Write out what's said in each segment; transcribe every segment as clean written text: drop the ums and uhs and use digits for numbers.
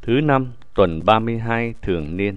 Thứ năm tuần 32 thường niên.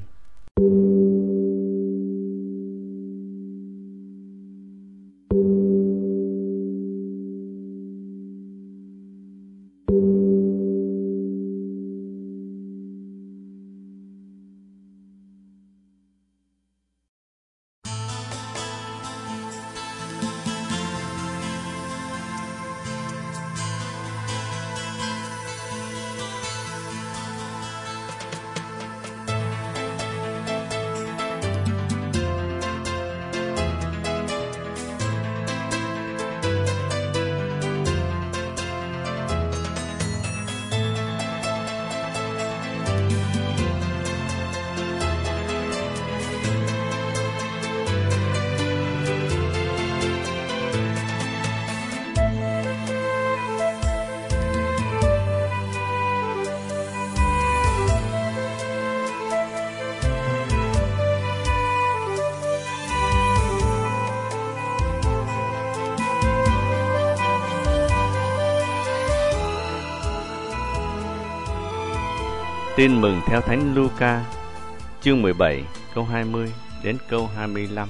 Tin mừng theo Thánh Luca, chương 17, câu 20 đến câu 25.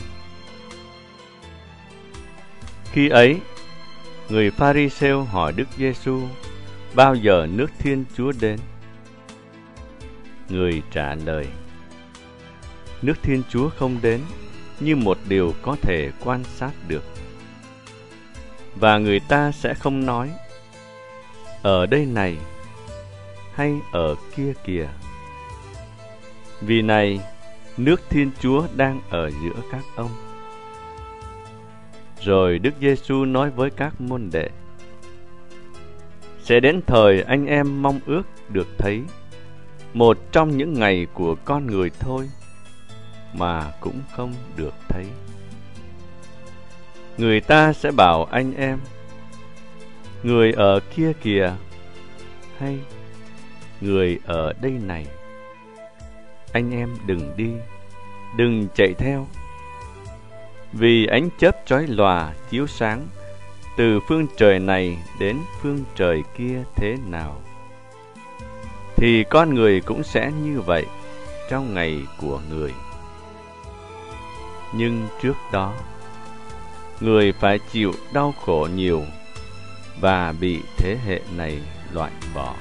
Khi ấy, người Pha-ri-sêu hỏi Đức Giê-xu bao giờ nước Thiên Chúa đến. Người trả lời: nước Thiên Chúa không đến như một điều có thể quan sát được. Và người ta sẽ không nói: ở đây này, hay ở kia kìa. Vì này, nước Thiên Chúa đang ở giữa các ông. Rồi Đức Giê-xu nói với các môn đệ: sẽ đến thời anh em mong ước được thấy một trong những ngày của con người thôi, mà cũng không được thấy. Người ta sẽ bảo anh em: người ở kia kìa, hay người ở đây này. Anh em đừng đi, đừng chạy theo. Vì ánh chớp chói lòa chiếu sáng từ phương trời này đến phương trời kia thế nào, thì con người cũng sẽ như vậy trong ngày của người. Nhưng trước đó, người phải chịu đau khổ nhiều và bị thế hệ này loại bỏ.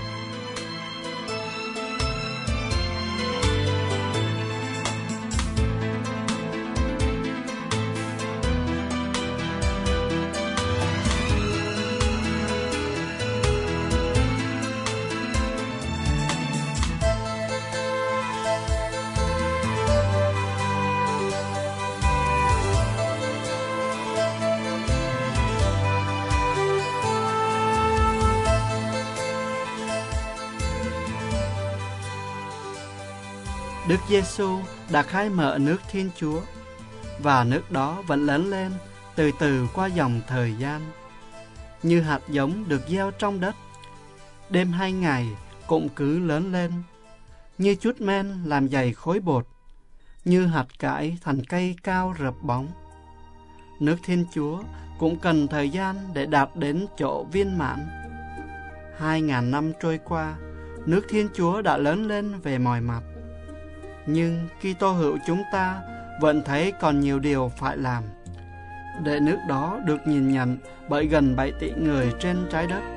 Đức Giê-xu đã khai mở nước Thiên Chúa, và nước đó vẫn lớn lên từ từ qua dòng thời gian, như hạt giống được gieo trong đất. Đêm 2 ngày cũng cứ lớn lên, như chút men làm dày khối bột, như hạt cải thành cây cao rợp bóng. Nước Thiên Chúa cũng cần thời gian để đạt đến chỗ viên mãn. 2000 năm trôi qua, nước Thiên Chúa đã lớn lên về mọi mặt. Nhưng Kitô hữu chúng ta vẫn thấy còn nhiều điều phải làm để nước đó được nhìn nhận bởi gần 7 tỷ người trên trái đất.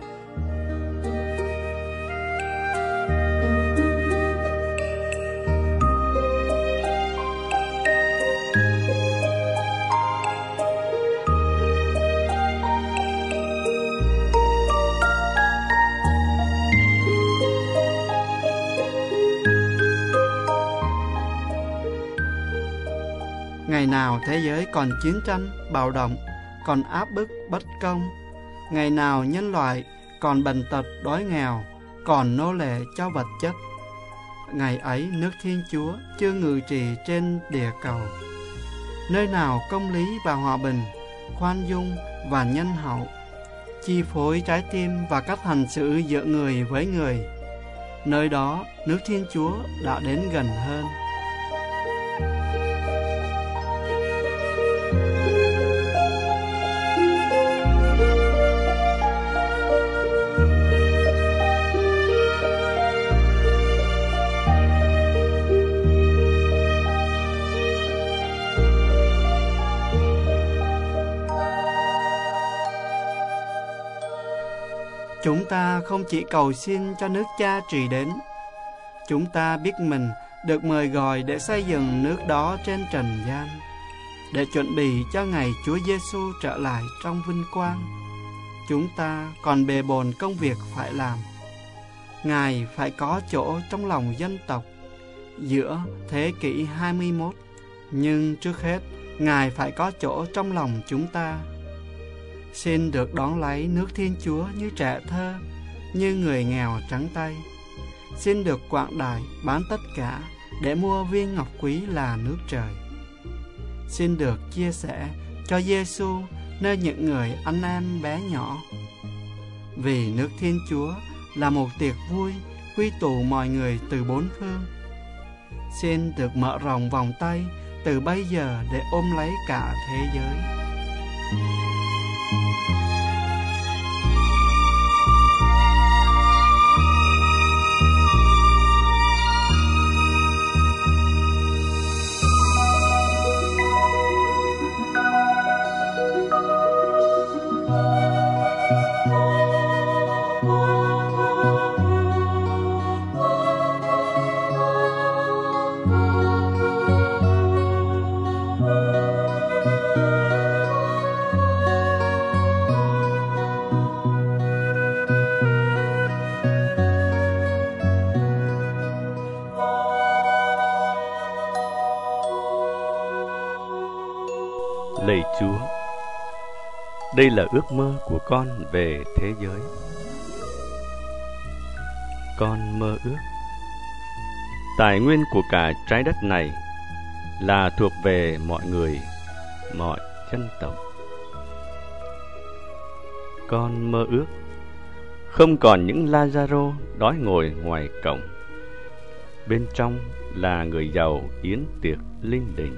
Ngày nào thế giới còn chiến tranh, bạo động, còn áp bức, bất công. Ngày nào nhân loại còn bệnh tật, đói nghèo, còn nô lệ cho vật chất. Ngày ấy nước Thiên Chúa chưa ngự trị trên địa cầu. Nơi nào công lý và hòa bình, khoan dung và nhân hậu, chi phối trái tim và cách hành xử giữa người với người, nơi đó nước Thiên Chúa đã đến gần hơn. ta không chỉ cầu xin cho nước Cha trị đến. Chúng ta biết mình được mời gọi để xây dựng nước đó trên trần gian, để chuẩn bị cho ngày Chúa Giêsu trở lại trong vinh quang. Chúng ta còn bề bộn công việc phải làm. Ngài phải có chỗ trong lòng dân tộc giữa thế kỷ 21, nhưng trước hết Ngài phải có chỗ trong lòng chúng ta. Xin được đón lấy nước Thiên Chúa như trẻ thơ, như người nghèo trắng tay. Xin được quảng đại bán tất cả để mua viên ngọc quý là nước trời. Xin được chia sẻ cho Giêsu nơi những người anh em bé nhỏ. Vì nước Thiên Chúa là một tiệc vui quy tụ mọi người từ bốn phương. Xin được mở rộng vòng tay từ bây giờ để ôm lấy cả thế giới. Lạy Chúa, đây là ước mơ của con về thế giới. Con mơ ước tài nguyên của cả trái đất này là thuộc về mọi người, mọi dân tộc. Con mơ ước không còn những Lazaro đói ngồi ngoài cổng, bên trong là người giàu yến tiệc linh đình.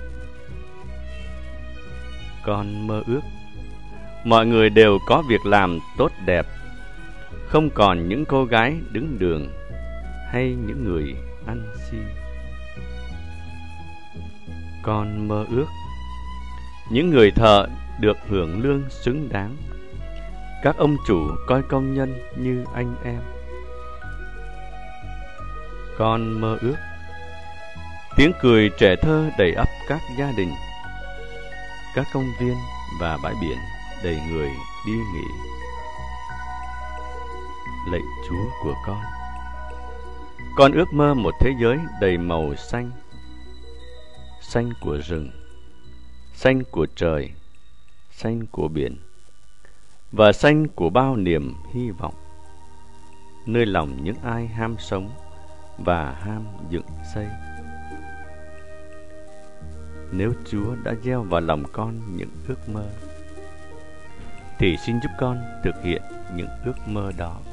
Con mơ ước mọi người đều có việc làm tốt đẹp, không còn những cô gái đứng đường hay những người ăn xin. Con mơ ước những người thợ được hưởng lương xứng đáng, các ông chủ coi công nhân như anh em. Con mơ ước tiếng cười trẻ thơ đầy ắp các gia đình, các công viên và bãi biển đầy người đi nghỉ. Lạy Chúa của con ước mơ một thế giới đầy màu xanh, xanh của rừng, xanh của trời, xanh của biển, và xanh của bao niềm hy vọng, nơi lòng những ai ham sống và ham dựng xây. Nếu Chúa đã gieo vào lòng con những ước mơ, thì xin giúp con thực hiện những ước mơ đó.